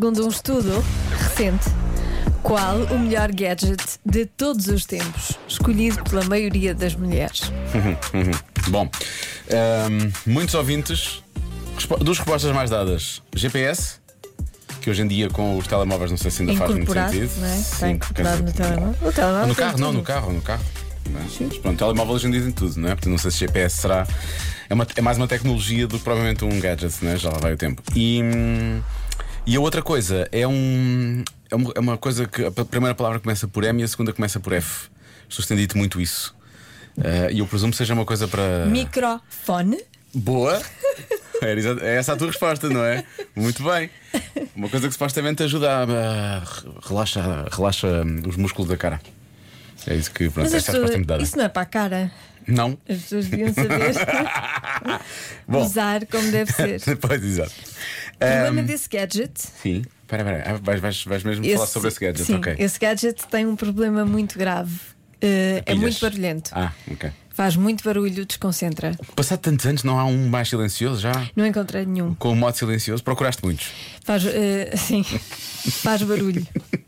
Segundo um estudo recente, qual o melhor gadget de todos os tempos, escolhido pela maioria das mulheres? Bom, muitos ouvintes, duas respostas mais dadas: GPS, que hoje em dia com os telemóveis não sei se ainda faz muito Incorporado, sentido. não é? Está Sim, incorporado no telemóvel. O telemóvel No tem carro, não, tudo. no carro. Não é? Mas pronto, telemóvel hoje em dia tem tudo, não é? Portanto, não sei se GPS será. É mais uma tecnologia do que provavelmente um gadget, não é? Já lá vai o tempo. E a outra coisa é uma coisa que a primeira palavra começa por M e a segunda começa por F. As pessoas têm dito muito isso. E eu presumo que seja uma coisa para. Microfone. Boa! É essa a tua resposta, não é? Muito bem. Uma coisa que supostamente ajuda a relaxa os músculos da cara. É isso que, pronto, Mas esta é a resposta me dada. isso não é para a cara. Não? As pessoas deviam saber Bom. usar como deve ser. Pois, exato. O problema desse gadget. Sim, espera. Vais mesmo falar sobre esse gadget, sim, ok. esse gadget tem um problema muito grave. É Pilhas. muito barulhento. Ok. Faz muito barulho, desconcentra. Passado tantos anos, não há um mais silencioso já? Não encontrei nenhum. Com o modo silencioso? Procuraste muitos? Sim, faz barulho.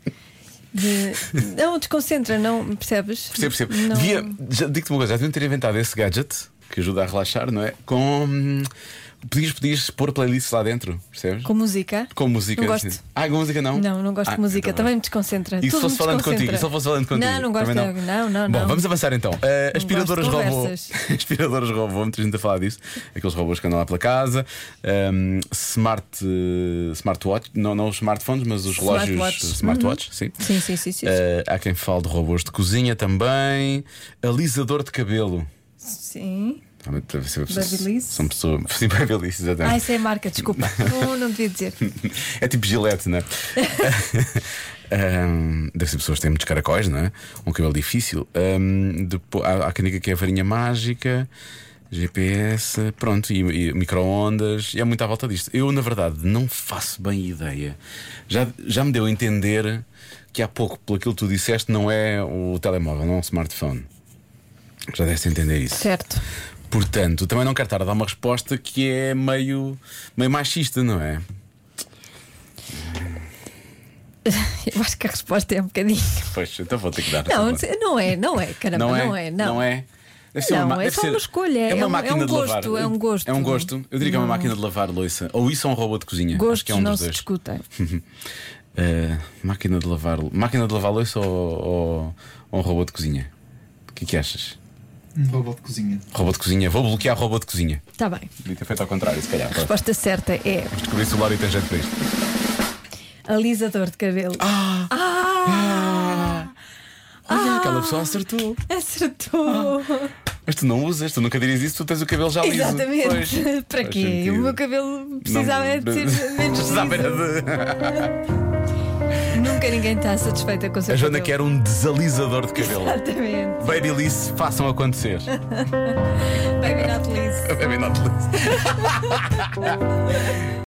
Não, desconcentra, não percebes? Percebo. Não... Digo-te uma coisa, já deviam ter inventado esse gadget que ajuda a relaxar, não é? Com. Podias pôr playlists lá dentro, percebes? Com música? Com música. Não gosto. Assim. Com música não? Não gosto de música, então também me desconcentra. E se Tudo fosse me falando desconcentra. contigo? Se ele fosse falando contigo? Não gosto. Também Não. Bom, vamos avançar então. Aspiradoras gosto de robô. conversas. Aspiradoras robô, muita gente a falar disso. Aqueles robôs que andam lá pela casa. Smartwatch, não os smartphones, mas os relógios smartwatch, sim. Sim. Há quem fale de robôs de cozinha também. Alisador de cabelo. Sim. Babyliss? São pessoas. Sim, Babyliss, exatamente. Isso é a marca, desculpa. Não devia dizer. É tipo Gillette, não é? Deve ser pessoas que têm muitos caracóis, não é? Um cabelo difícil. Depois, há quem diga que é a varinha mágica, GPS, pronto, e micro-ondas. E há muito à volta disto. Eu, na verdade, não faço bem ideia. Já me deu a entender que há pouco, pelo aquilo que tu disseste, não é o telemóvel, não é um smartphone. Já deste a entender isso. Certo. Portanto, também não quero estar a dar uma resposta que é meio machista, não é? Eu acho que a resposta é um bocadinho. Pois, então vou ter que dar. Não é, caramba, não é. Não é. Deve É só uma escolha. É uma máquina de lavar. É um gosto. É um gosto. Eu diria que é uma máquina de lavar louça. Ou isso é um robô de cozinha. Gostos Acho que é um não dos se dois. discutem. Máquina de lavar louça ou um robô de cozinha? O que achas? Um robô de cozinha. Robô de cozinha. Vou bloquear robô de cozinha. Está bem. Devia ter feito ao contrário, se calhar. A resposta certa é Vamos descobrir se o Lório tem jeito para isto. alisador de cabelo. Olha, aquela pessoa acertou. Acertou. Mas tu não usas, tu nunca dirias isso, tu tens o cabelo já liso. Exatamente. Pois, Para faz quê? sentido. O meu cabelo precisava de ser menos Precisava era liso. Nunca ninguém está satisfeita com o seu A Joana cabelo. quer um desalisador de cabelo. Exatamente. Babyliss, façam acontecer. Baby not liso. Baby not liss.